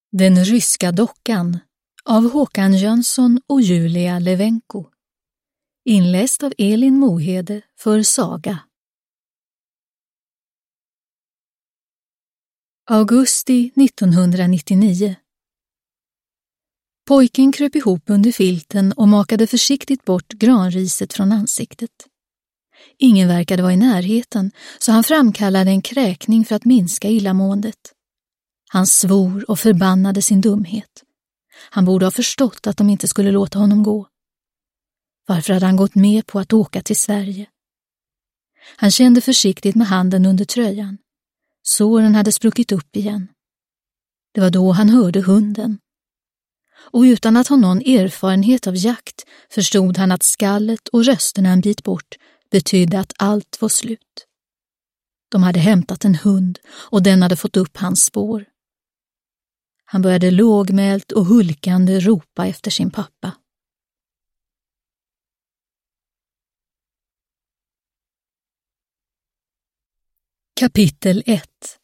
Den ryska dockan av Håkan Jönsson och Julia Levenko. Inläst av Elin Mohede för Saga. Augusti 1999. Pojken kröp ihop under filten och makade försiktigt bort granriset från ansiktet. Ingen verkade vara i närheten, så han framkallade en kräkning för att minska illamåendet. Han svor och förbannade sin dumhet. Han borde ha förstått att de inte skulle låta honom gå. Varför hade han gått med på att åka till Sverige? Han kände försiktigt med handen under tröjan. Såren hade spruckit upp igen. Det var då han hörde hunden. Och utan att ha någon erfarenhet av jakt förstod han att skallet och rösterna en bit bort betydde att allt var slut. De hade hämtat en hund och den hade fått upp hans spår. Han började lågmält och hulkande ropa efter sin pappa. Kapitel 1.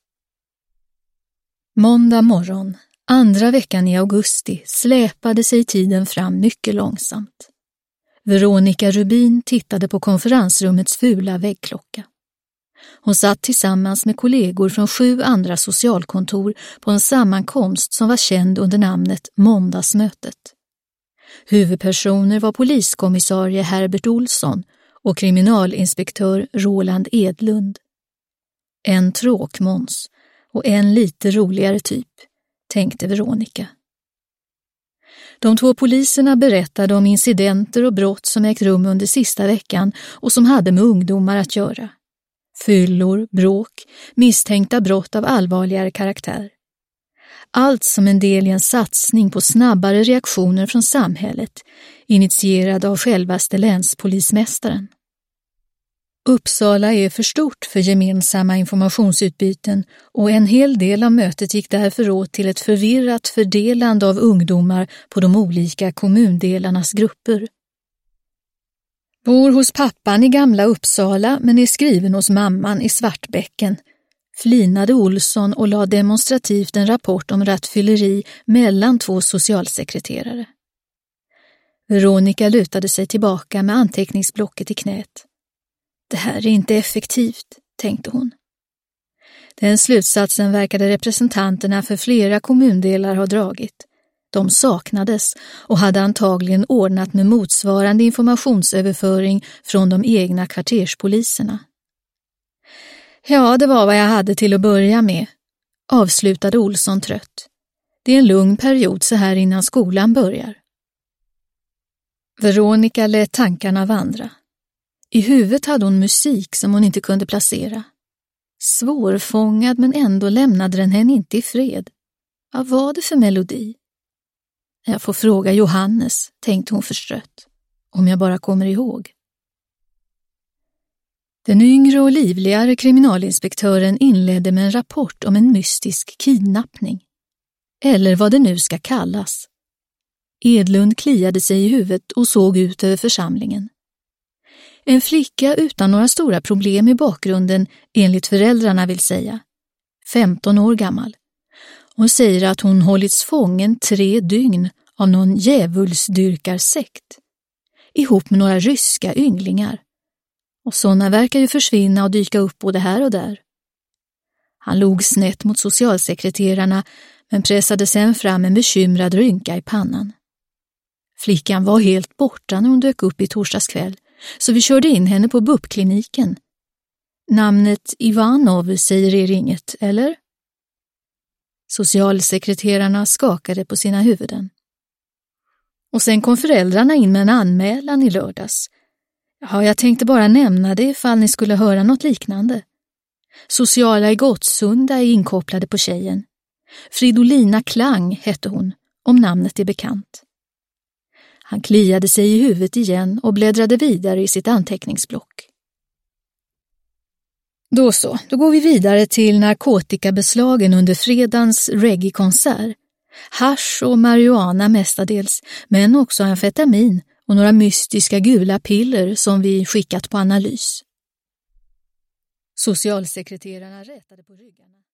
Måndag morgon, andra veckan i augusti, släpade sig tiden fram mycket långsamt. Veronica Rubin tittade på konferensrummets fula väggklocka. Hon satt tillsammans med kollegor från 7 andra socialkontor på en sammankomst som var känd under namnet Måndagsmötet. Huvudpersoner var poliskommissarie Herbert Olsson och kriminalinspektör Roland Edlund. En tråkmåns och en lite roligare typ, tänkte Veronica. De 2 poliserna berättade om incidenter och brott som ägt rum under sista veckan och som hade med ungdomar att göra. Fyllor, bråk, misstänkta brott av allvarligare karaktär. Allt som en del i en satsning på snabbare reaktioner från samhället, initierad av självaste länspolismästaren. Uppsala är för stort för gemensamma informationsutbyten och en hel del av mötet gick därför åt till ett förvirrat fördelande av ungdomar på de olika kommundelarnas grupper. Bor hos pappan i Gamla Uppsala men är skriven hos mamman i Svartbäcken, flinade Olsson och lade demonstrativt en rapport om rattfylleri mellan 2 socialsekreterare. Veronica lutade sig tillbaka med anteckningsblocket i knät. Det här är inte effektivt, tänkte hon. Den slutsatsen verkade representanterna för flera kommundelar ha dragit. De saknades och hade antagligen ordnat med motsvarande informationsöverföring från de egna kvarterspoliserna. Ja, det var vad jag hade till att börja med, avslutade Olsson trött. Det är en lugn period så här innan skolan börjar. Veronica lät tankarna vandra. I huvudet hade hon musik som hon inte kunde placera. Svårfångad men ändå lämnade den henne inte i fred. Vad var det för melodi? Jag får fråga Johannes, tänkte hon förstrött. Om jag bara kommer ihåg. Den yngre och livligare kriminalinspektören inledde med en rapport om en mystisk kidnappning. Eller vad det nu ska kallas. Edlund kliade sig i huvudet och såg ut över församlingen. En flicka utan några stora problem i bakgrunden, enligt föräldrarna vill säga. 15 år gammal. Hon säger att hon hållits fången 3 dygn av någon djävulsdyrkarsekt. Ihop med några ryska ynglingar. Och sådana verkar ju försvinna och dyka upp både här och där. Han log snett mot socialsekreterarna men pressade sen fram en bekymrad rynka i pannan. Flickan var helt borta när hon dök upp i torsdags kväll. Så vi körde in henne på BUP-kliniken. Namnet Ivanov säger er inget, eller? Socialsekreterarna skakade på sina huvuden. Och sen kom föräldrarna in med en anmälan i lördags. Ja, jag tänkte bara nämna det ifall ni skulle höra något liknande. Sociala i Gottsunda är inkopplade på tjejen. Fridolina Klang hette hon, om namnet är bekant. Han kliade sig i huvudet igen och bläddrade vidare i sitt anteckningsblock. Då så, då går vi vidare till narkotikabeslagen under fredagens reggae-konsert. Hasch och marijuana mestadels, men också amfetamin och några mystiska gula piller som vi skickat på analys. Socialsekreterarna rätade på ryggarna.